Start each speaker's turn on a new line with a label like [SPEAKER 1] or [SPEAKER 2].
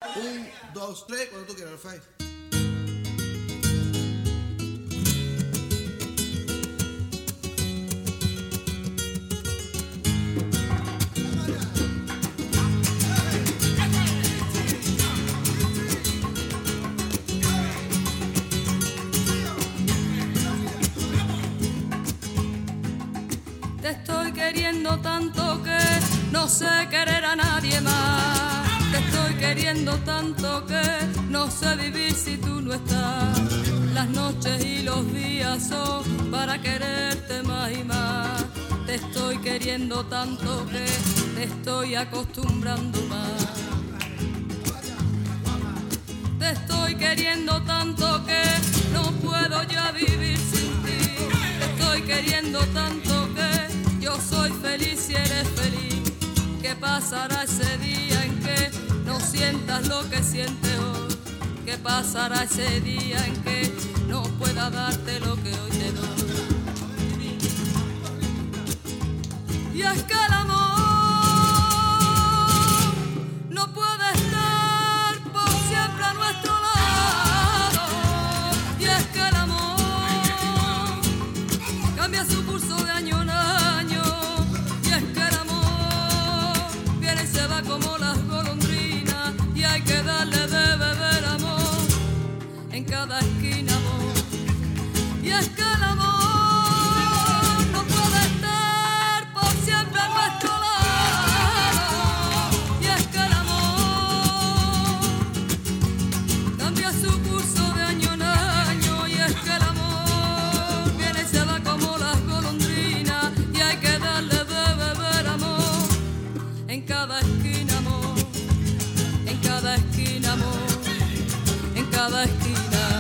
[SPEAKER 1] Un, dos, tres, cuando tú quieras, Alfay.
[SPEAKER 2] Te estoy queriendo tanto que no sé querer a nadie más. Te estoy queriendo tanto que no sé vivir si tú no estás. Las noches y los días son para quererte más y más. Te estoy queriendo tanto que te estoy acostumbrando más. Te estoy queriendo tanto que no puedo ya vivir sin ti. Te estoy queriendo tanto que yo soy feliz si eres feliz. ¿Qué pasará ese día en que no sientas lo que sientes hoy? ¿Qué pasará ese día en que no pueda darte lo que hoy te doy? Y es que el amor no puede estar por siempre a nuestro lado. Y es que el amor cambia su curso de año en año. Y es que el amor viene y se va como las golondrinas. Y hay que darle de beber amor en cada esquina, amor. Y es que el amor no puede estar por siempre a nuestro lado. Y es que el amor cambia su curso de año en año. Y es que el amor viene y se va como las golondrinas. Y hay que darle de beber amor en cada esquina, amor. En cada esquina, amor. En cada esquina.